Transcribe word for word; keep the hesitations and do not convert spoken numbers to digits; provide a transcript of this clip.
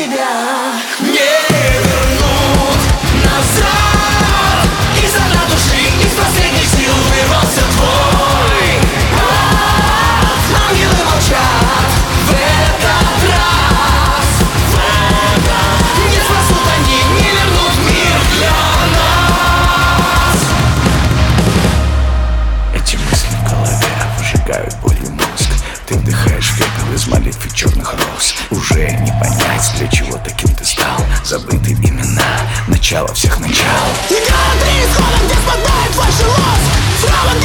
тебя не вернут назад. Из дна души, из последних сил вырвался твой ад. Ангелы молчат в этот раз, в этот. Не спасут они, не вернут мир для нас. Эти мысли в голове выжигают болью мозг. Ты вдыхаешь пепел из молитв и черных роз. Уже не понять, для чего таким ты стал. Забыты имена, начало всех начал. Игра перед исходом, где спадает твой шелоз. Право